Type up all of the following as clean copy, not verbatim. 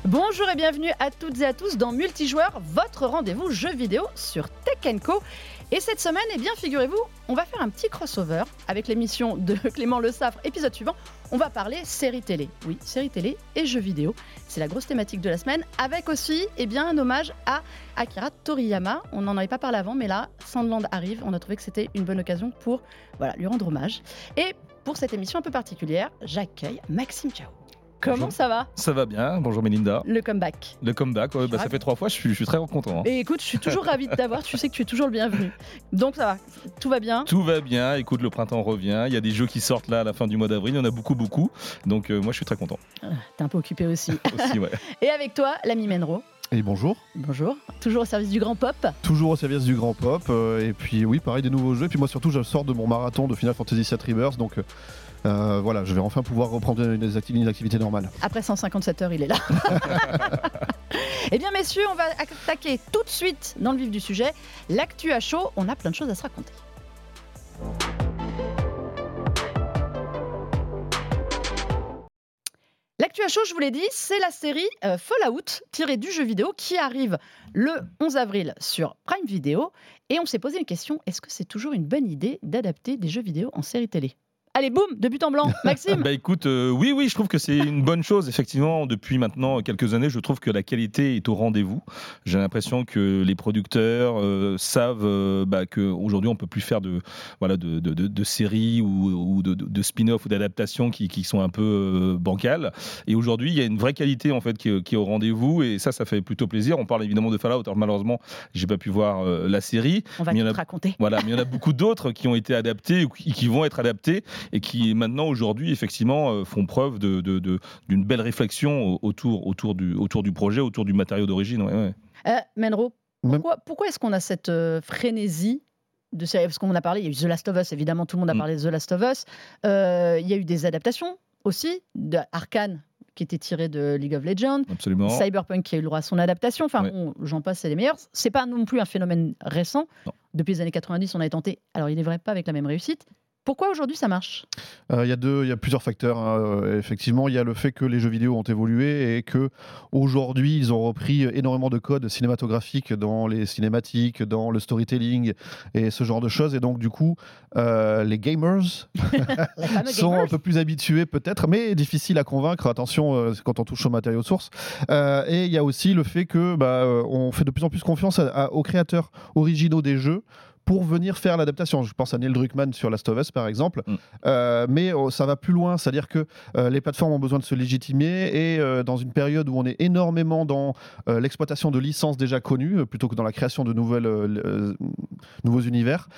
Bonjour et bienvenue à toutes et à tous dans Multijoueur, votre rendez-vous jeux vidéo sur Tech & Co. Et cette semaine, figurez-vous, on va faire un petit crossover avec l'émission de Clément Le Saffre, épisode suivant. On va parler séries télé. Oui, séries télé et jeux vidéo. C'est la grosse thématique de la semaine, avec aussi un hommage à Akira Toriyama. On n'en avait pas parlé avant, mais là, Sandland arrive. On a trouvé que c'était une bonne occasion pour lui rendre hommage. Et pour cette émission un peu particulière, j'accueille Maxime Chao. Comment ça va ? Ça va bien, bonjour Mélinda. Le comeback, ça fait 3 fois, je suis très content. Et écoute, je suis toujours ravie de t'avoir, tu sais que tu es toujours le bienvenu. Donc ça va, tout va bien ? Tout va bien, écoute, le printemps revient, il y a des jeux qui sortent là à la fin du mois d'avril, il y en a beaucoup. Donc moi je suis très content. T'es un peu occupé aussi. Aussi, ouais. Et avec toi, l'ami Menro. Et bonjour. Bonjour, toujours au service du grand pop. Toujours au service du grand pop, et puis oui, pareil, des nouveaux jeux. Et puis moi surtout, je sors de mon marathon de Final Fantasy VII Rebirth, donc je vais enfin pouvoir reprendre une activité normale. Après 157 heures, il est là. Eh bien messieurs, on va attaquer tout de suite dans le vif du sujet. L'actu à chaud, on a plein de choses à se raconter. L'actu à chaud, je vous l'ai dit, c'est la série Fallout tirée du jeu vidéo qui arrive le 11 avril sur Prime Video. Et on s'est posé une question, est-ce que c'est toujours une bonne idée d'adapter des jeux vidéo en série télé ? Allez, boum, de but en blanc, Maxime. Écoute, oui, je trouve que c'est une bonne chose. Effectivement, depuis maintenant quelques années, je trouve que la qualité est au rendez-vous. J'ai l'impression que les producteurs savent qu'aujourd'hui, on ne peut plus faire de séries ou de spin-off ou d'adaptations qui sont un peu bancales. Et aujourd'hui, il y a une vraie qualité en fait, qui est au rendez-vous. Et ça fait plutôt plaisir. On parle évidemment de Fallout. Alors malheureusement, je n'ai pas pu voir la série. On va tout te raconter. Voilà, mais il y en a beaucoup d'autres qui ont été adaptés ou qui vont être adaptés. Et qui maintenant aujourd'hui effectivement font preuve d'une belle réflexion autour du projet, autour du matériau d'origine. Ouais. Menro, pourquoi est-ce qu'on a cette frénésie de séries ? Parce qu'on a parlé, il y a eu The Last of Us, évidemment tout le monde a parlé de The Last of Us. Il y a eu des adaptations aussi, d'Arcane qui était tiré de League of Legends. Absolument. Cyberpunk qui a eu le droit à son adaptation. J'en passe, c'est les meilleurs. C'est pas non plus un phénomène récent. Non. Depuis les années 90, on a tenté. Alors il est vrai, pas avec la même réussite. Pourquoi aujourd'hui ça marche ? Il y a plusieurs facteurs. Effectivement, il y a le fait que les jeux vidéo ont évolué et que aujourd'hui ils ont repris énormément de codes cinématographiques dans les cinématiques, dans le storytelling et ce genre de choses. Et donc du coup, les gamers sont un peu plus habitués peut-être, mais difficiles à convaincre. Attention, quand on touche au matériau source. Et il y a aussi le fait que on fait de plus en plus confiance aux créateurs originaux des jeux pour venir faire l'adaptation. Je pense à Neil Druckmann sur Last of Us par exemple, mais ça va plus loin, c'est-à-dire que les plateformes ont besoin de se légitimer et dans une période où on est énormément dans l'exploitation de licences déjà connues plutôt que dans la création de nouveaux univers,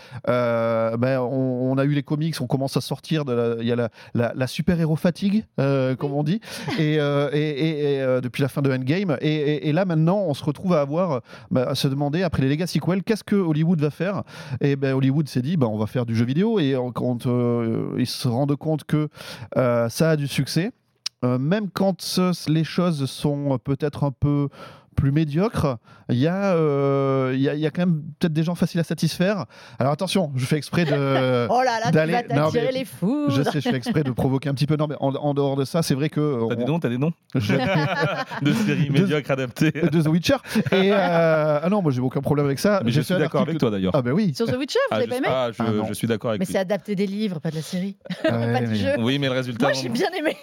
on a eu les comics, on commence à sortir il y a la super-héros fatigue, comme on dit, et depuis la fin de Endgame, et là maintenant on se retrouve à se demander après les Legacy sequels, qu'est-ce que Hollywood va faire ? Et Hollywood s'est dit on va faire du jeu vidéo, et quand ils se rendent compte que ça a du succès, même quand les choses sont peut-être un peu plus médiocre, il y a quand même peut-être des gens faciles à satisfaire. Alors attention, je fais exprès de oh là là, tu vas t'attirer les fous. Je sais, je fais exprès de provoquer un petit peu. Non, mais en dehors de ça, c'est vrai que t'as des noms de séries médiocres adaptées de The Witcher. Et non, moi j'ai aucun problème avec ça. Mais je suis d'accord avec toi d'ailleurs. Ah ben oui. Sur The Witcher, vous l'avez pas aimé ? Je suis d'accord avec. Mais c'est adapté des livres, pas de la série, pas du jeu. Oui, mais le résultat. Moi, j'ai bien aimé.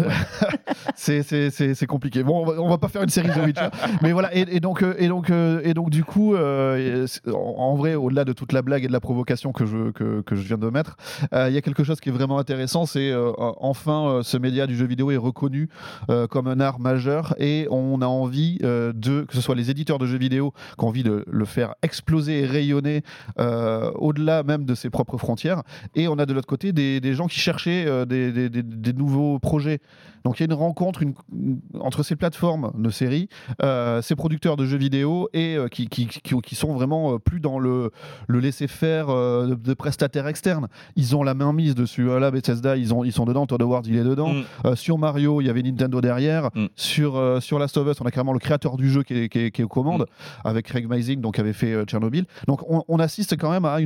C'est compliqué. Bon, on va pas faire une série The Witcher. Mais voilà, et donc du coup, en vrai, au-delà de toute la blague et de la provocation que je viens de mettre, il y a quelque chose qui est vraiment intéressant, c'est enfin ce média du jeu vidéo est reconnu comme un art majeur, et on a envie que ce soit les éditeurs de jeux vidéo qui ont envie de le faire exploser et rayonner au-delà même de ses propres frontières, et on a de l'autre côté des gens qui cherchaient des nouveaux projets. Donc il y a une rencontre entre ces plateformes de séries ces producteurs de jeux vidéo et qui sont vraiment plus dans le laisser-faire de prestataires externes. Ils ont la main mise dessus. Là, Bethesda, ils sont dedans. Todd Howard, il est dedans. Sur Mario, il y avait Nintendo derrière. Sur Last of Us, on a carrément le créateur du jeu qui est aux commandes, avec Craig Mazin, donc qui avait fait Tchernobyl. Donc on assiste quand même à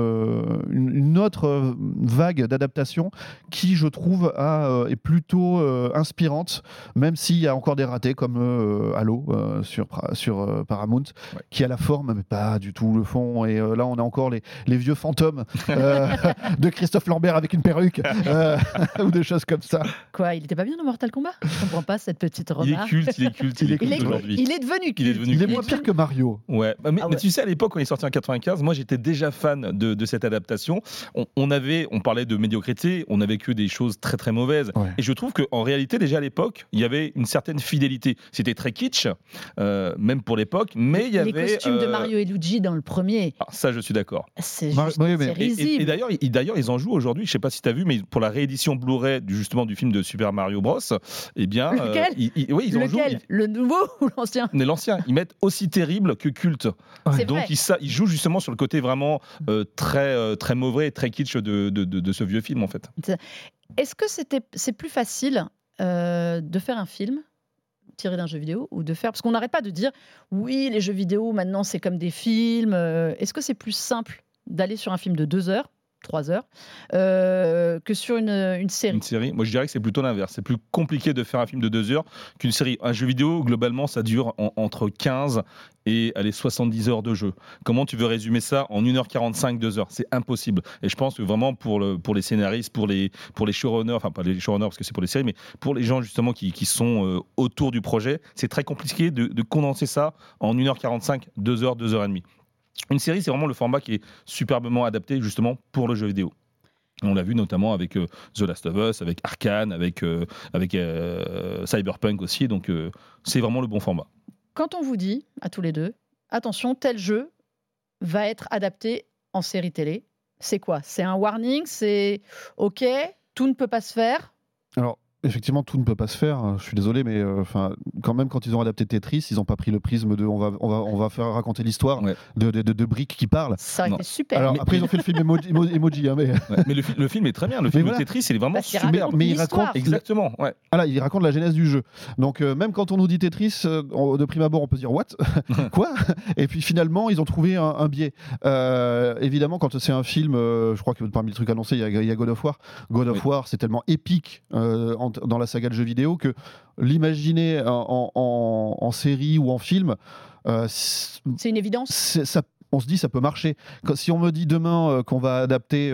une autre vague d'adaptation qui, je trouve, est plutôt inspirante, même s'il y a encore des ratés comme Halo sur Paramount, qui a la forme mais pas du tout le fond. Et là, on a encore les vieux fantômes de Christophe Lambert avec une perruque ou des choses comme ça. Quoi, il était pas bien dans Mortal Kombat? Je comprends pas cette petite remarque. Il est culte aujourd'hui. Il est devenu culte. Il est moins pire que Mario. Ouais. Mais tu sais, à l'époque, quand il est sorti en 95, moi j'étais déjà fan de cette adaptation. On parlait de médiocrité, on n'avait que des choses très très mauvaises. Ouais. Et je trouve qu'en réalité, déjà à l'époque, il y avait une certaine fidélité. C'était très kitsch, même pour l'époque, mais il y avait... Les costumes de Mario et Luigi dans le premier. Ah, ça, je suis d'accord. C'est risible. Et d'ailleurs, ils en jouent aujourd'hui, je ne sais pas si tu as vu, mais pour la réédition Blu-ray justement du film de Super Mario Bros, eh bien... Lequel ils en jouent. Le nouveau ou l'ancien? L'ancien. Ils mettent aussi terrible que culte. Ouais. Donc ils jouent justement sur le côté vraiment très mauvais et très kitsch de ce vieux film en fait. Est-ce que c'est plus facile de faire un film tiré d'un jeu vidéo ou de faire... Parce qu'on n'arrête pas de dire oui, les jeux vidéo maintenant c'est comme des films. Est-ce que c'est plus simple d'aller sur un film de 2 heures, 3 heures, que sur une série? Une série, moi je dirais que c'est plutôt l'inverse. C'est plus compliqué de faire un film de 2 heures qu'une série. Un jeu vidéo, globalement, ça dure entre 15 et 70 heures de jeu. Comment tu veux résumer ça en 1h45, 2 heures? C'est impossible. Et je pense que vraiment pour les scénaristes, pour les showrunners, enfin pas les showrunners parce que c'est pour les séries, mais pour les gens justement qui sont autour du projet, c'est très compliqué de condenser ça en 1h45, 2 heures, 2 heures et demie. Une série, c'est vraiment le format qui est superbement adapté justement pour le jeu vidéo. On l'a vu notamment avec The Last of Us, avec Arcane, avec Cyberpunk aussi. Donc c'est vraiment le bon format. Quand on vous dit, à tous les deux, attention, tel jeu va être adapté en série télé, c'est quoi? C'est un warning? C'est OK, tout ne peut pas se faire? Alors, effectivement, tout ne peut pas se faire. Je suis désolé, mais quand même, quand ils ont adapté Tetris, ils n'ont pas pris le prisme de on va faire raconter l'histoire de briques qui parlent. Ça aurait été super. Alors, après, ils ont fait le film emoji. Hein, mais le film est très bien. Le film de Tetris, il est vraiment super. Mais il raconte exactement. Ouais. Voilà, il raconte la genèse du jeu. Donc, même quand on nous dit Tetris, de prime abord, on peut se dire what? Quoi? Et puis finalement, ils ont trouvé un biais. Évidemment, quand c'est un film, je crois que parmi les trucs annoncés, il y a God of War. God of War, c'est tellement épique dans la saga de jeux vidéo que l'imaginer en série ou en film, c'est une évidence. On se dit ça peut marcher. Si on me dit demain qu'on va adapter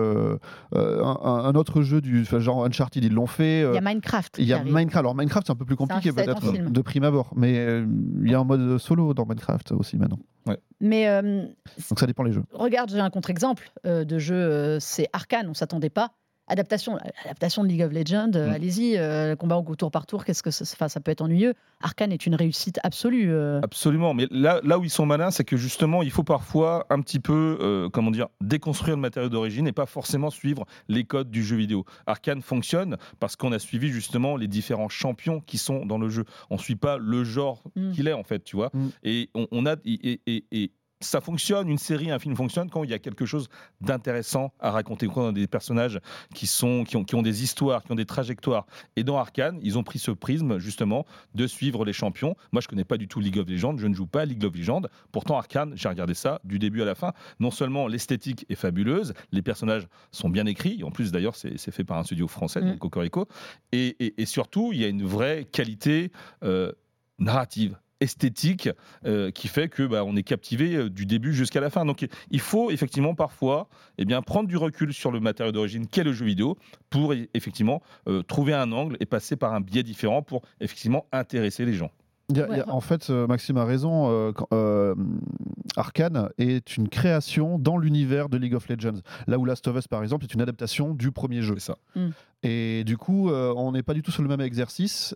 un autre jeu du genre Uncharted, ils l'ont fait. Il y a Minecraft. Alors Minecraft c'est un peu plus compliqué peut-être de prime abord, mais il y a un mode solo dans Minecraft aussi maintenant. Ouais. Mais donc ça dépend les jeux. Regarde, j'ai un contre-exemple de jeu, c'est Arcane. On s'attendait pas. Adaptation de League of Legends, allez-y, combat au tour par tour, qu'est-ce que ça peut être ennuyeux. Arcane est une réussite absolue. Absolument, mais là où ils sont malins, c'est que justement, il faut parfois un petit peu, déconstruire le matériau d'origine et pas forcément suivre les codes du jeu vidéo. Arcane fonctionne parce qu'on a suivi justement les différents champions qui sont dans le jeu. On ne suit pas le genre qu'il est en fait, tu vois. Et on a ça fonctionne, une série, un film fonctionne quand il y a quelque chose d'intéressant à raconter, quand on a des personnages qui ont des histoires, qui ont des trajectoires. Et dans Arcane, ils ont pris ce prisme justement de suivre les champions. Moi, je connais pas du tout League of Legends, je ne joue pas à League of Legends. Pourtant, Arcane, j'ai regardé ça du début à la fin. Non seulement l'esthétique est fabuleuse, les personnages sont bien écrits. En plus, d'ailleurs, c'est fait par un studio français, donc Cocorico. Et surtout, il y a une vraie qualité narrative, esthétique, qui fait que on est captivé du début jusqu'à la fin. Donc il faut effectivement parfois prendre du recul sur le matériau d'origine qu'est le jeu vidéo pour effectivement trouver un angle et passer par un biais différent pour effectivement intéresser les gens. En fait, Maxime a raison. Arcane est une création dans l'univers de League of Legends. Là où Last of Us, par exemple, est une adaptation du premier jeu. C'est ça. Et du coup, on n'est pas du tout sur le même exercice.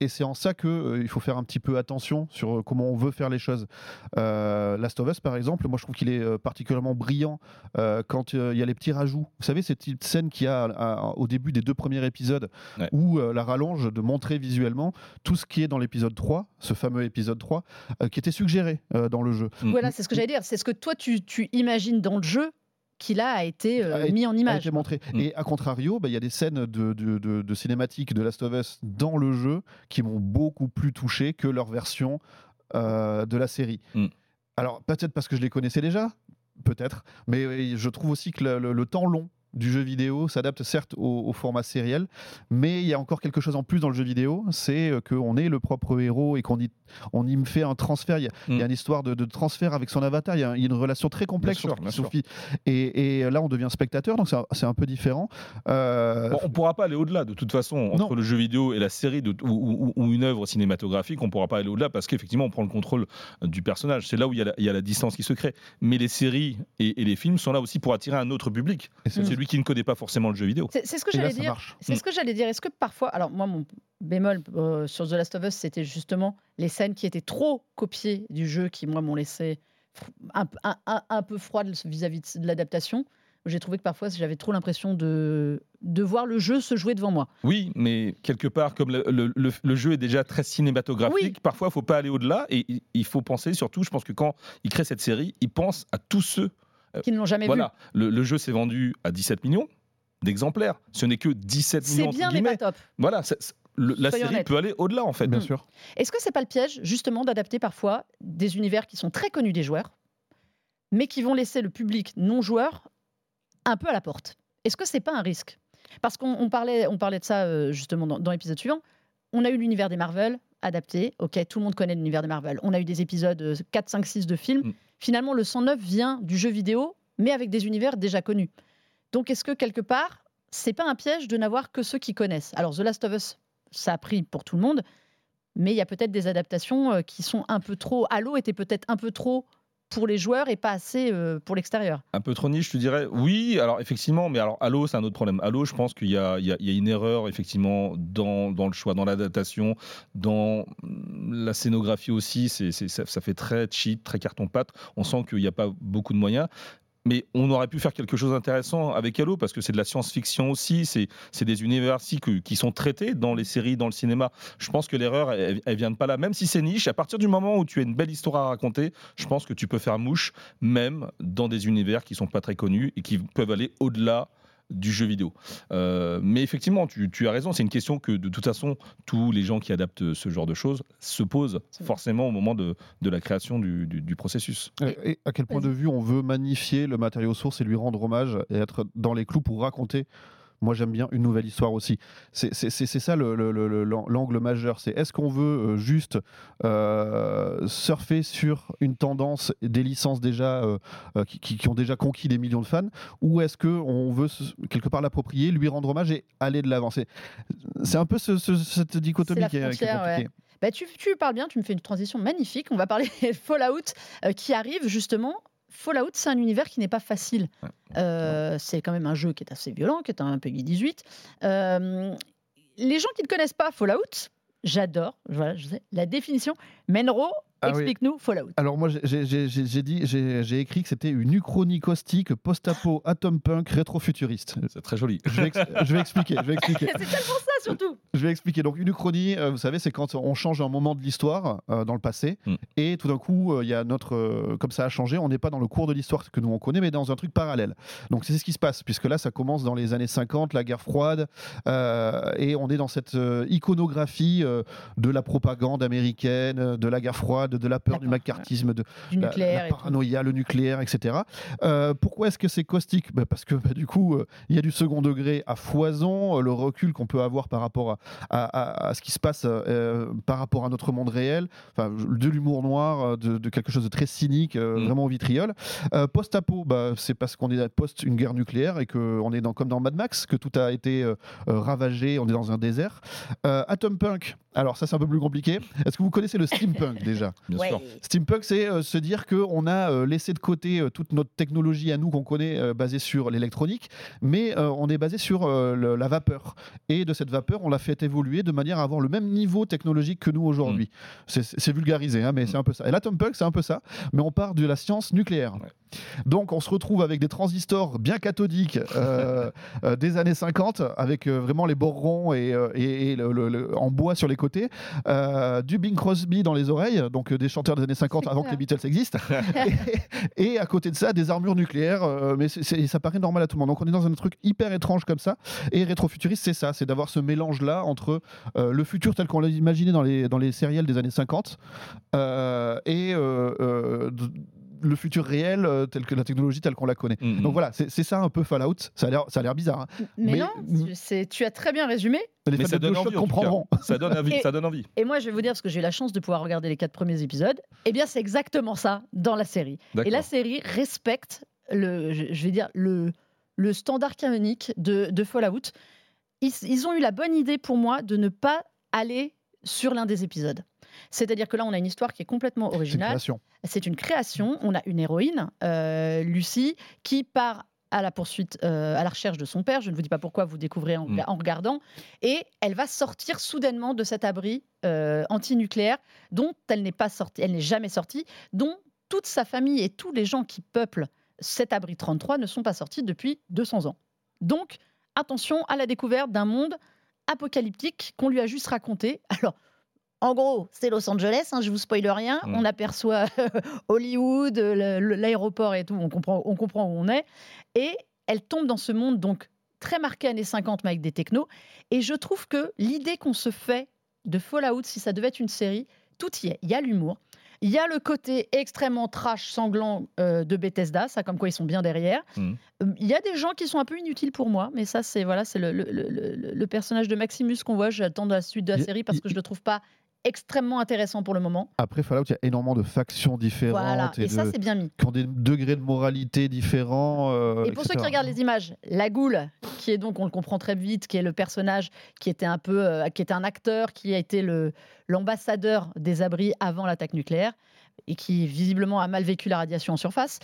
et c'est en ça qu'il faut faire un petit peu attention sur comment on veut faire les choses. Last of Us, par exemple, moi je trouve qu'il est particulièrement brillant quand il y a les petits rajouts. Vous savez, cette petite scène qu'il y a au début des 2 premiers épisodes, où la rallonge de montrer visuellement tout ce qui est dans l'épisode 3, ce fameux épisode 3, qui était suggéré dans le jeu. Voilà, c'est ce que j'allais dire. C'est ce que toi, tu imagines dans le jeu qui là a été mis en image. A été montré. Et à contrario, il y a des scènes de cinématiques de Last of Us dans le jeu qui m'ont beaucoup plus touché que leur version de la série. Alors peut-être parce que je les connaissais déjà, peut-être, mais je trouve aussi que le temps long du jeu vidéo s'adapte certes au format sériel, mais il y a encore quelque chose en plus dans le jeu vidéo, c'est qu'on est le propre héros et qu'on y me fait un transfert. Il y a une histoire de transfert avec son avatar, il y a une relation très complexe bien sûr. Sophie. Et là, on devient spectateur, donc c'est un peu différent. On ne pourra pas aller au-delà, de toute façon, entre le jeu vidéo et la série ou une œuvre cinématographique, on ne pourra pas aller au-delà parce qu'effectivement, on prend le contrôle du personnage. C'est là où il y a la distance qui se crée. Mais les séries et les films sont là aussi pour attirer un autre public. C'est celui qui ne connaît pas forcément le jeu vidéo. C'est ce que j'allais dire. C'est ce que j'allais dire. Est-ce que parfois, alors moi, mon bémol sur The Last of Us, c'était justement les scènes qui étaient trop copiées du jeu, qui moi m'ont laissé un peu froide vis-à-vis de l'adaptation. J'ai trouvé que parfois j'avais trop l'impression de voir le jeu se jouer devant moi. Oui, mais quelque part, comme le jeu est déjà très cinématographique, parfois il ne faut pas aller au-delà et il faut penser surtout, je pense que quand il crée cette série, il pense à tous ceux qui ne l'ont jamais vu. Le jeu s'est vendu à 17 millions d'exemplaires. Ce n'est que 17 millions. C'est bien, mais pas top. Voilà, la série peut aller au-delà, en fait. Bien sûr. Est-ce que c'est pas le piège, justement, d'adapter parfois des univers qui sont très connus des joueurs, mais qui vont laisser le public non-joueur un peu à la porte? Est-ce que c'est pas un risque? Parce qu'on parlait de ça, justement, dans l'épisode suivant. On a eu l'univers des Marvel adapté. Ok, tout le monde connaît l'univers des Marvel. On a eu des épisodes 4, 5, 6 de films. Finalement, le 109 vient du jeu vidéo, mais avec des univers déjà connus. Donc, est-ce que quelque part, c'est pas un piège de n'avoir que ceux qui connaissent? Alors, The Last of Us, ça a pris pour tout le monde, mais il y a peut-être des adaptations qui sont un peu trop... Halo était peut-être un peu trop pour les joueurs et pas assez pour l'extérieur. Un peu trop niche, je te dirais. Oui, alors effectivement, mais alors Halo, c'est un autre problème. Halo, je pense qu'il y a une erreur effectivement dans le choix, dans l'adaptation, dans la scénographie aussi. Ça fait très cheat, très carton-pâte. On sent qu'il n'y a pas beaucoup de moyens. Mais on aurait pu faire quelque chose d'intéressant avec Halo parce que c'est de la science-fiction aussi, c'est des univers qui sont traités dans les séries, dans le cinéma. Je pense que l'erreur, elle vient pas là. Même si c'est niche, à partir du moment où tu as une belle histoire à raconter, je pense que tu peux faire mouche même dans des univers qui sont pas très connus et qui peuvent aller au-delà du jeu vidéo. Mais effectivement, tu as raison, c'est une question que de toute façon, tous les gens qui adaptent ce genre de choses se posent forcément au moment de la création du processus. Et à quel point de vue on veut magnifier le matériau source et lui rendre hommage et être dans les clous pour raconter. Moi, j'aime bien une nouvelle histoire aussi. C'est ça l'angle majeur. C'est est-ce qu'on veut juste surfer sur une tendance des licences déjà qui ont déjà conquis des millions de fans, ou est-ce qu'on veut quelque part l'approprier, lui rendre hommage et aller de l'avant? C'est un peu cette dichotomie qui est compliquée. Ouais. Bah, tu parles bien, tu me fais une transition magnifique. On va parler de Fallout qui arrive justement. Fallout, c'est un univers qui n'est pas facile. C'est quand même un jeu qui est assez violent, qui est un PEGI 18. Les gens qui ne connaissent pas Fallout, j'adore, voilà, je sais, la définition. Menro, explique-nous Fallout. Alors moi, j'ai écrit que c'était une uchronie caustique, post-apo, atom-punk, rétro-futuriste. C'est très joli. Je vais expliquer. C'est tellement ça, surtout. Je vais expliquer. Donc une uchronie, vous savez, c'est quand on change un moment de l'histoire dans le passé, et tout d'un coup, il y a comme ça a changé, on n'est pas dans le cours de l'histoire que nous on connaît, mais dans un truc parallèle. Donc c'est ce qui se passe, puisque là, ça commence dans les années 50, la guerre froide, et on est dans cette iconographie de la propagande américaine, de la guerre froide, de la peur du macartisme, du nucléaire, la paranoïa, le nucléaire, etc. Pourquoi est-ce que c'est caustique? Parce que du coup, il y a du second degré à foison, le recul qu'on peut avoir par rapport à ce qui se passe par rapport à notre monde réel, de l'humour noir, de quelque chose de très cynique, vraiment au vitriol. Post-apo, c'est parce qu'on est post une guerre nucléaire et qu'on est comme dans Mad Max, que tout a été ravagé, on est dans un désert. Atom Punk, Alors ça c'est un peu plus compliqué. Est-ce que vous connaissez le steampunk déjà ? Bien sûr. Steampunk, c'est se dire qu'on a laissé de côté toute notre technologie à nous qu'on connaît basée sur l'électronique, mais on est basé sur la vapeur. Et de cette vapeur, on l'a fait évoluer de manière à avoir le même niveau technologique que nous aujourd'hui. C'est vulgarisé, hein, mais c'est un peu ça. Et l'atompunk, c'est un peu ça, mais on part de la science nucléaire. Ouais. Donc on se retrouve avec des transistors bien cathodiques des années 50, avec vraiment les bords ronds et en bois sur les côtés, du Bing Crosby dans les oreilles, donc des chanteurs des années 50 avant que les Beatles existent, et à côté de ça des armures nucléaires, mais ça paraît normal à tout le monde. Donc on est dans un truc hyper étrange comme ça, et rétrofuturiste c'est ça, c'est d'avoir ce mélange là entre le futur tel qu'on l'a imaginé dans les sériels des années 50 et le futur réel tel que la technologie telle qu'on la connaît. Donc voilà, c'est ça un peu Fallout. Ça a l'air bizarre. Hein. Mais non, tu as très bien résumé. Les fans de Bioshock comprendront. Ça donne envie. Ça donne envie. Et moi, je vais vous dire, parce que j'ai eu la chance de pouvoir regarder les 4 premiers épisodes, eh bien, c'est exactement ça dans la série. D'accord. Et la série respecte le standard canonique de Fallout. Ils ont eu la bonne idée pour moi de ne pas aller sur l'un des épisodes. C'est-à-dire que là, on a une histoire qui est complètement originale. C'est une création. On a une héroïne, Lucie, qui part à la poursuite, à la recherche de son père. Je ne vous dis pas pourquoi, vous découvrez en regardant. Et elle va sortir soudainement de cet abri antinucléaire dont elle n'est jamais sortie, dont toute sa famille et tous les gens qui peuplent cet abri 33 ne sont pas sortis depuis 200 ans. Donc, attention à la découverte d'un monde apocalyptique qu'on lui a juste raconté. Alors, en gros, c'est Los Angeles, hein, je vous spoile rien. On aperçoit Hollywood, l'aéroport et tout, on comprend où on est. Et elle tombe dans ce monde donc très marqué années 50, mais avec des technos. Et je trouve que l'idée qu'on se fait de Fallout, si ça devait être une série, tout y est. Il y a l'humour, il y a le côté extrêmement trash, sanglant de Bethesda, ça comme quoi ils sont bien derrière. Il y a des gens qui sont un peu inutiles pour moi, mais ça c'est le personnage de Maximus qu'on voit. J'attends la suite de la série parce que je le trouve pas extrêmement intéressant pour le moment. Après Fallout, il y a énormément de factions différentes. Voilà. Et ça, c'est bien mis. Qui ont des degrés de moralité différents. Et pour ceux qui regardent les images, la Goule, qui est donc, on le comprend très vite, qui est le personnage qui était un acteur, qui a été l'ambassadeur des abris avant l'attaque nucléaire, et qui visiblement a mal vécu la radiation en surface.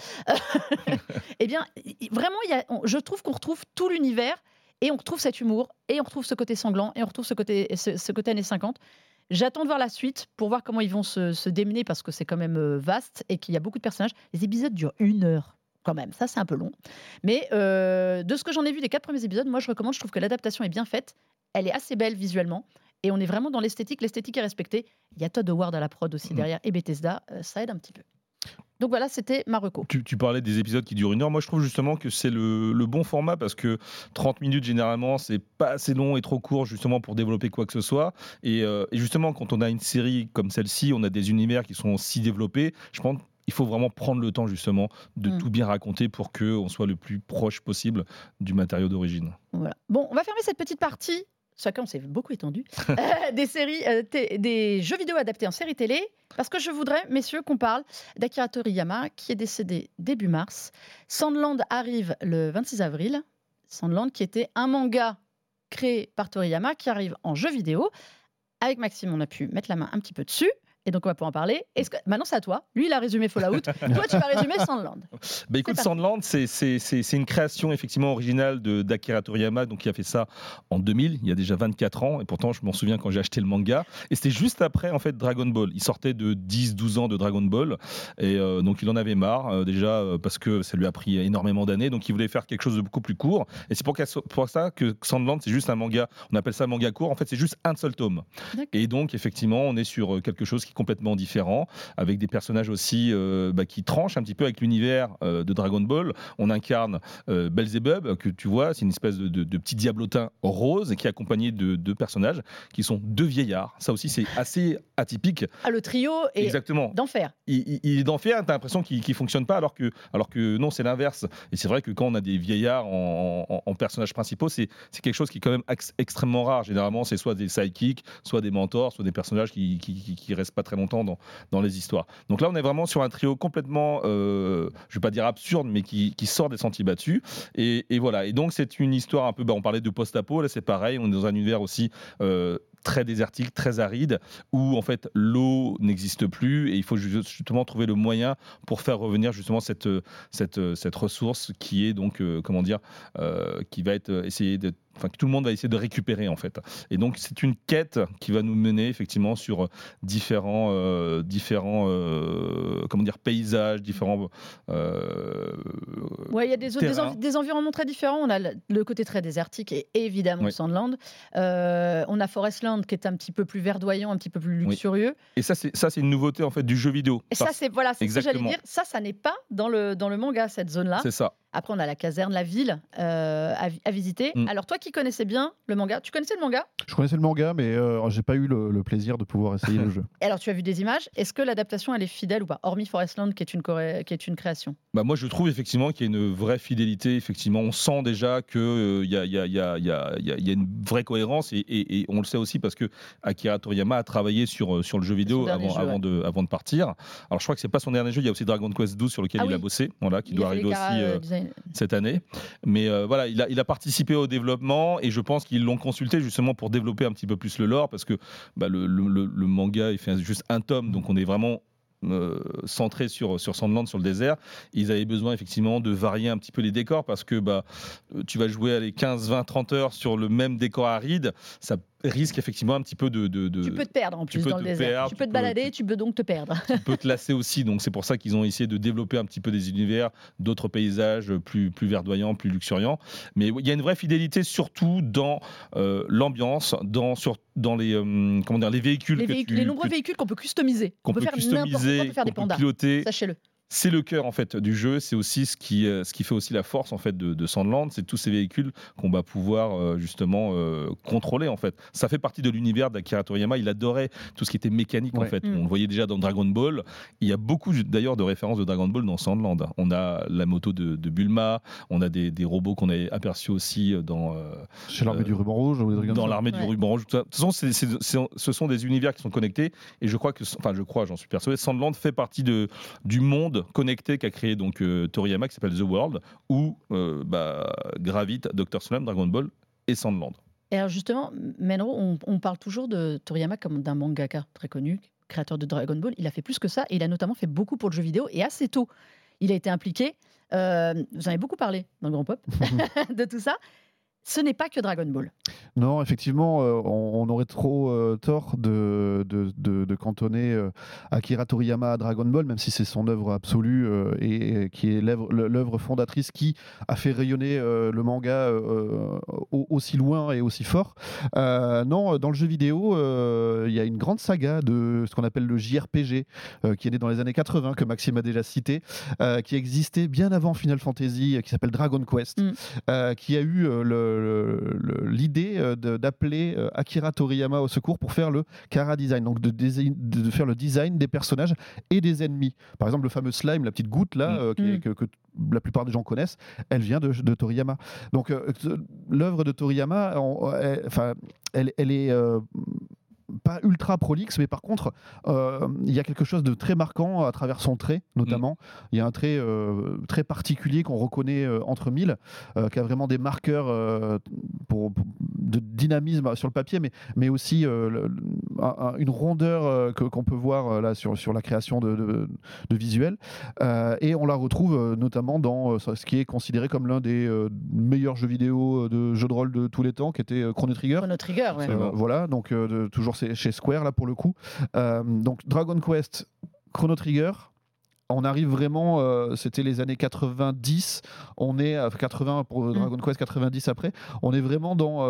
Eh bien, vraiment, je trouve qu'on retrouve tout l'univers, et on retrouve cet humour, et on retrouve ce côté sanglant, et on retrouve ce côté années 50. J'attends de voir la suite pour voir comment ils vont se démener parce que c'est quand même vaste et qu'il y a beaucoup de personnages. Les épisodes durent 1 heure quand même, ça c'est un peu long. Mais de ce que j'en ai vu des 4 premiers épisodes, moi je recommande, je trouve que l'adaptation est bien faite, elle est assez belle visuellement et on est vraiment dans l'esthétique est respectée. Il y a Todd Howard à la prod aussi derrière et Bethesda, ça aide un petit peu. Donc voilà, c'était ma reco. Tu parlais des épisodes qui durent 1 heure. Moi, je trouve justement que c'est le bon format parce que 30 minutes, généralement, c'est pas assez long et trop court justement pour développer quoi que ce soit. Et justement, quand on a une série comme celle-ci, on a des univers qui sont si développés. Je pense qu'il faut vraiment prendre le temps justement de tout bien raconter pour qu'on soit le plus proche possible du matériau d'origine. Voilà. Bon, on va fermer cette petite partie. Chacun s'est beaucoup étendu, des séries, des jeux vidéo adaptés en série télé, parce que je voudrais, messieurs, qu'on parle d'Akira Toriyama, qui est décédé début mars. Sandland arrive le 26 avril. Sandland, qui était un manga créé par Toriyama, qui arrive en jeu vidéo. Avec Maxime, on a pu mettre la main un petit peu dessus. Et donc, on va pouvoir en parler. Maintenant, c'est à toi. Lui, il a résumé Fallout. Toi, tu vas résumer Sandland. Bah écoute, Sandland, c'est une création effectivement originale d'Akira Toriyama, donc qui a fait ça en 2000, il y a déjà 24 ans. Et pourtant, je m'en souviens quand j'ai acheté le manga. Et c'était juste après, en fait, Dragon Ball. Il sortait de 10-12 ans de Dragon Ball. Et donc, il en avait marre, déjà, parce que ça lui a pris énormément d'années. Donc, il voulait faire quelque chose de beaucoup plus court. Et c'est pour ça que Sandland, c'est juste un manga. On appelle ça manga court. En fait, c'est juste un seul tome. Et donc, effectivement, on est sur quelque chose qui complètement différent, avec des personnages aussi qui tranchent un petit peu avec l'univers de Dragon Ball. On incarne Belzebub, que tu vois, c'est une espèce de petit diablotin rose qui est accompagné de 2 personnages qui sont 2 vieillards. Ça aussi, c'est assez atypique. Ah, le trio est exactement d'enfer. Il est d'enfer, t'as l'impression qu'il ne fonctionne pas, alors que non, c'est l'inverse. Et c'est vrai que quand on a des vieillards en personnages principaux, c'est quelque chose qui est quand même extrêmement rare. Généralement, c'est soit des sidekicks, soit des mentors, soit des personnages qui restent pas très longtemps dans les histoires. Donc là, on est vraiment sur un trio complètement, je vais pas dire absurde, mais qui sort des sentiers battus. Et voilà. Et donc, c'est une histoire un peu, on parlait de post-apo, là c'est pareil, on est dans un univers aussi très désertique, très aride, où en fait l'eau n'existe plus et il faut justement trouver le moyen pour faire revenir justement cette ressource qui est donc qui va être que tout le monde va essayer de récupérer en fait. Et donc c'est une quête qui va nous mener effectivement sur différents paysages, différents il y a des environnements très différents. On a le côté très désertique et évidemment Sandland. On a Forestland qui est un petit peu plus verdoyant, un petit peu plus luxurieux. Et ça c'est une nouveauté en fait du jeu vidéo. Et ça c'est ce que j'allais dire. Ça n'est pas dans le manga, cette zone-là. C'est ça. Après, on a la caserne, la ville à visiter. Alors, toi qui connaissais bien le manga, tu connaissais le manga ? Je connaissais le manga, mais j'ai pas eu le plaisir de pouvoir essayer le jeu. Et alors, tu as vu des images. Est-ce que l'adaptation, elle est fidèle ou pas ? Hormis Forestland, qui est une création. Moi, je trouve effectivement qu'il y a une vraie fidélité. Effectivement, on sent déjà qu'il y a une vraie cohérence. Et on le sait aussi parce que Akira Toriyama a travaillé sur le jeu vidéo avant de partir. Alors, je crois que c'est pas son dernier jeu. Il y a aussi Dragon Quest XII sur lequel il a bossé, qui doit arriver aussi cette année. Mais voilà, il a participé au développement et je pense qu'ils l'ont consulté justement pour développer un petit peu plus le lore parce que le manga il fait juste un tome, donc on est vraiment centré sur Sandland, sur le désert. Ils avaient besoin effectivement de varier un petit peu les décors parce que tu vas jouer les 15, 20, 30 heures sur le même décor aride, ça risque effectivement un petit peu de... Tu peux te perdre en plus dans le désert. Tu peux te balader, tu peux donc te perdre. Tu peux te lasser aussi, donc c'est pour ça qu'ils ont essayé de développer un petit peu des univers, d'autres paysages plus verdoyants, plus luxuriants. Mais il y a une vraie fidélité surtout dans l'ambiance, dans les véhicules. Les nombreux véhicules qu'on peut customiser. On peut faire n'importe quoi, on peut faire des pandas. Piloter. Sachez-le. C'est le cœur en fait du jeu, c'est aussi ce qui fait aussi la force en fait de Sandland, c'est tous ces véhicules qu'on va pouvoir justement contrôler en fait. Ça fait partie de l'univers d'Akira Toriyama, il adorait tout ce qui était mécanique en fait. On le voyait déjà dans Dragon Ball, il y a beaucoup d'ailleurs de références de Dragon Ball dans Sandland. On a la moto de Bulma, on a des robots qu'on avait aperçus aussi chez l'armée du ruban rouge ou des trucs dans comme l'armée du ruban rouge. De toute façon, ce sont des univers qui sont connectés et j'en suis persuadé, Sandland fait partie du monde connecté qu'a créé donc Toriyama qui s'appelle The World où gravitent Dr. Slump, Dragon Ball et Sandland. Et alors justement, Menro, on parle toujours de Toriyama comme d'un mangaka très connu, créateur de Dragon Ball. Il a fait plus que ça et il a notamment fait beaucoup pour le jeu vidéo et assez tôt. Il a été impliqué. Vous en avez beaucoup parlé dans le Grand Pop de tout ça. Ce n'est pas que Dragon Ball. Non, effectivement, on aurait trop tort de cantonner Akira Toriyama à Dragon Ball, même si c'est son œuvre absolue et qui est l'œuvre fondatrice qui a fait rayonner le manga aussi loin et aussi fort. Non, dans le jeu vidéo, il y a une grande saga de ce qu'on appelle le JRPG, qui est né dans les années 80, que Maxime a déjà cité, qui existait bien avant Final Fantasy, qui s'appelle Dragon Quest, qui a eu l'idée d'appeler Akira Toriyama au secours pour faire le chara design, donc de faire le design des personnages et des ennemis. Par exemple, le fameux slime, la petite goutte là, que la plupart des gens connaissent, elle vient de Toriyama. Donc l'œuvre de Toriyama, elle est pas ultra prolixe, mais par contre, il y a quelque chose de très marquant à travers son trait, notamment. Il y a un trait très particulier qu'on reconnaît entre mille, qui a vraiment des marqueurs de dynamisme sur le papier, mais aussi une rondeur qu'on peut voir là sur la création de visuels. Et on la retrouve notamment dans ce qui est considéré comme l'un des meilleurs jeux vidéo de jeux de rôle de tous les temps, qui était Chrono Trigger. Chrono Trigger, ouais. Voilà, donc toujours chez Square là pour le coup. Donc Dragon Quest, Chrono Trigger. On arrive vraiment, c'était les années 90, on est à 80 pour Dragon Quest, 90 après, on est vraiment dans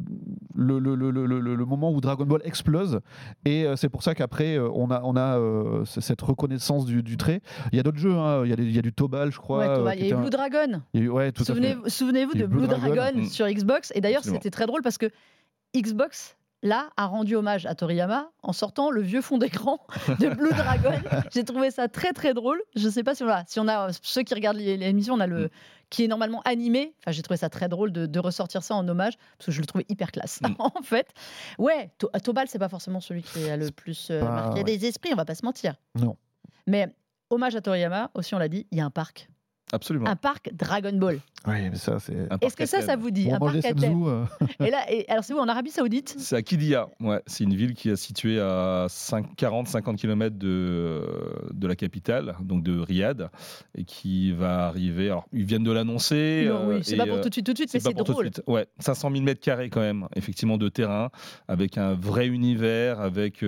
le moment où Dragon Ball explose, et c'est pour ça qu'après on a cette reconnaissance du trait. Il y a d'autres jeux, hein. Il y a du Tobal, je crois. Ouais, il y a eu Blue Dragon. Souvenez-vous de Blue Dragon sur Xbox, et d'ailleurs c'était très drôle parce que Xbox là, a rendu hommage à Toriyama en sortant le vieux fond d'écran de Blue Dragon. J'ai trouvé ça très très drôle. Je ne sais pas si on a ceux qui regardent l'émission, on a le qui est normalement animé. Enfin, j'ai trouvé ça très drôle de ressortir ça en hommage, parce que je le trouvais hyper classe, en fait. Ouais, Tobal, c'est pas forcément celui qui a le plus marqué des esprits, on va pas se mentir. Non. Mais hommage à Toriyama, aussi on l'a dit, il y a un parc. Absolument. Un parc Dragon Ball. Oui, mais ça, c'est. Est-ce que ça vous dit? Un parc à thème. Alors c'est où, en Arabie Saoudite? C'est à Qiddiya. Ouais, c'est une ville qui est située à 40-50 km de la capitale, donc de Riyad, et qui va arriver. Alors, ils viennent de l'annoncer. Non, oui, c'est pas pour tout de suite, mais c'est drôle. Ouais, 500 000 mètres carrés quand même, effectivement, de terrain, avec un vrai univers,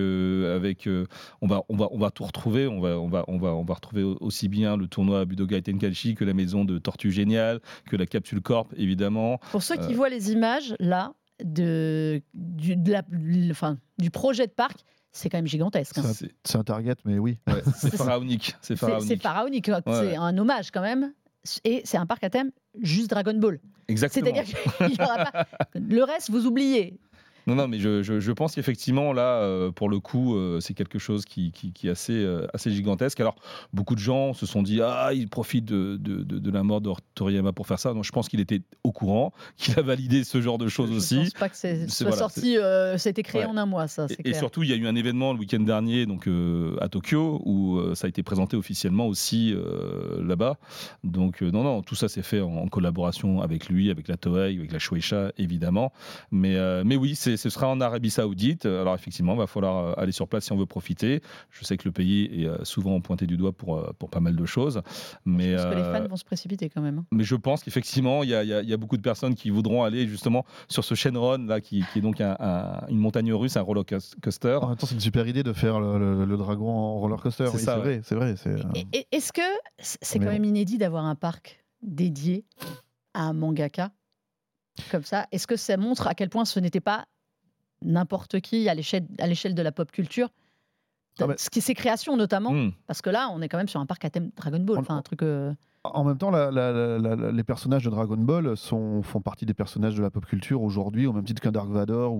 on va tout retrouver. On va retrouver aussi bien le tournoi Budokai Tenkaichi que la maison de Tortue Géniale, que la Capsule Corp, évidemment. Pour ceux qui voient les images, là, du projet de parc, c'est quand même gigantesque. Hein. C'est un target, mais oui. Ouais, c'est pharaonique. C'est pharaonique. C'est un hommage quand même. Et c'est un parc à thème juste Dragon Ball. Exactement. C'est-à-dire qu'il n'y aura pas... Le reste, vous oubliez. Non, mais je pense qu'effectivement, là, pour le coup, c'est quelque chose qui est assez gigantesque. Alors, beaucoup de gens se sont dit « Ah, il profite de la mort de Toriyama pour faire ça ». Donc, je pense qu'il était au courant, qu'il a validé ce genre de choses aussi. Je ne pense pas que soit sorti, ça a été créé en un mois, ça, c'est clair. Et surtout, il y a eu un événement le week-end dernier donc, à Tokyo, où ça a été présenté officiellement aussi là-bas. Donc, non, tout ça s'est fait en collaboration avec lui, avec la Toei, avec la Shueisha, évidemment. Mais oui, ce sera en Arabie Saoudite. Alors effectivement, il va falloir aller sur place si on veut profiter. Je sais que le pays est souvent pointé du doigt pour pas mal de choses. Mais, je pense que les fans vont se précipiter quand même. Mais je pense qu'effectivement, il y a beaucoup de personnes qui voudront aller justement sur ce Shenron, là, qui est donc une montagne russe, un roller coaster. En même temps, c'est une super idée de faire le dragon en roller coaster. C'est vrai. Est-ce que c'est quand même inédit d'avoir un parc dédié à un mangaka comme ça? Est-ce que ça montre à quel point ce n'était pas n'importe qui à l'échelle de la pop culture, ses créations notamment, parce que là on est quand même sur un parc à thème Dragon Ball, un truc. En même temps, les personnages de Dragon Ball font partie des personnages de la pop culture aujourd'hui, au même titre qu'un Dark Vador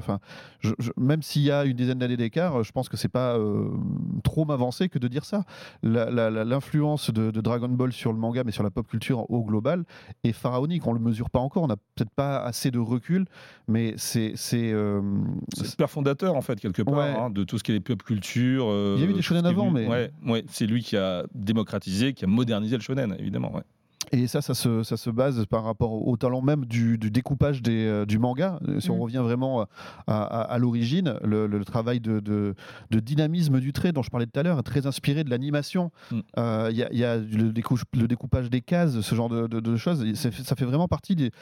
même s'il y a une dizaine d'années d'écart, je pense que c'est pas trop m'avancer que de dire ça. L'influence de Dragon Ball sur le manga, mais sur la pop culture au global, est pharaonique. On le mesure pas encore, on n'a peut-être pas assez de recul, mais c'est le père fondateur en fait quelque part de tout ce qui est pop culture. Il y a eu des shonen avant, mais c'est lui qui a démocratisé, qui a modernisé le shonen. Évidemment, ouais. Et ça se base par rapport au talent même du découpage du manga. Si on revient vraiment à l'origine, le travail de dynamisme du trait dont je parlais tout à l'heure est très inspiré de l'animation. Il y a le découpage des cases, ce genre de choses. Ça fait vraiment partie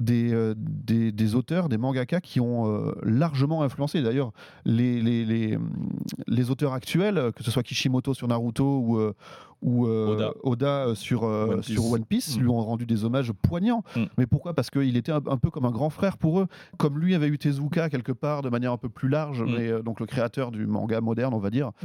des auteurs, des mangakas qui ont largement influencé. D'ailleurs, les auteurs actuels, que ce soit Kishimoto sur Naruto ou Oda sur One Piece, lui ont rendu des hommages poignants. Mais pourquoi? Parce qu'il était un peu comme un grand frère pour eux. Comme lui avait eu Tezuka quelque part de manière un peu plus large, mais donc le créateur du manga moderne, on va dire.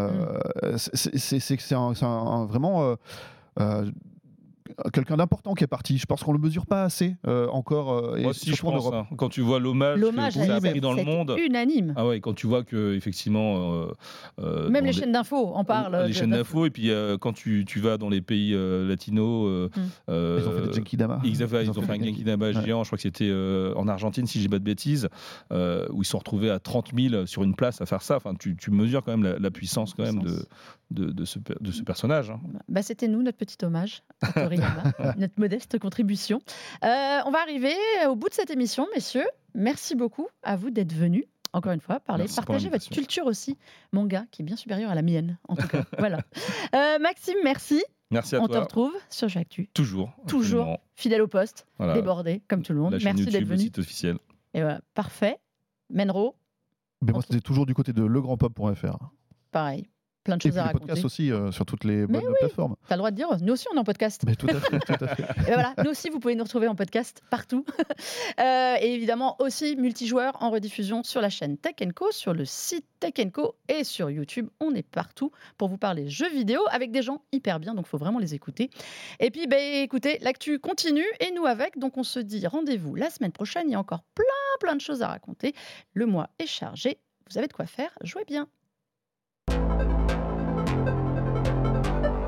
C'est vraiment... quelqu'un d'important qui est parti. Je pense qu'on le mesure pas assez encore. Moi aussi, je pense. Hein. Quand tu vois l'hommage que ça a pris dans le monde, unanime. Ah ouais, quand tu vois que effectivement, même les chaînes d'infos en parlent. Les chaînes d'infos, et puis quand tu vas dans les pays latinos, ils ont fait des Genkidama. Ils ont fait un Genkidama géant. Je crois que c'était en Argentine, si je dis pas de bêtises, où ils se sont retrouvés à 30 000 sur une place à faire ça. Enfin, tu mesures quand même la puissance quand même de ce personnage. Hein. C'était nous, notre petit hommage à Toriyama, notre modeste contribution. On va arriver au bout de cette émission, messieurs. Merci beaucoup à vous d'être venus. Encore une fois, partager votre culture aussi, manga, qui est bien supérieure à la mienne, en tout cas. Voilà. Maxime, merci. Merci à toi. On te retrouve sur Jeux Actu. Toujours fidèle au poste, débordé, comme tout le monde. Merci d'être venu. Le site officiel. Et voilà, parfait. Menro. Moi, c'était toujours du côté de legrandpop.fr. Pareil. Plein de choses à raconter. Podcast aussi sur toutes les bonnes plateformes. T'as le droit de dire, nous aussi on est en podcast. Mais tout à fait. Et voilà, nous aussi vous pouvez nous retrouver en podcast partout. Et évidemment aussi multijoueur en rediffusion sur la chaîne Tech & Co, sur le site Tech & Co et sur YouTube. On est partout pour vous parler jeux vidéo avec des gens hyper bien, donc il faut vraiment les écouter. Et puis écoutez, l'actu continue et nous avec, donc on se dit rendez-vous la semaine prochaine. Il y a encore plein de choses à raconter. Le mois est chargé, vous avez de quoi faire, jouez bien.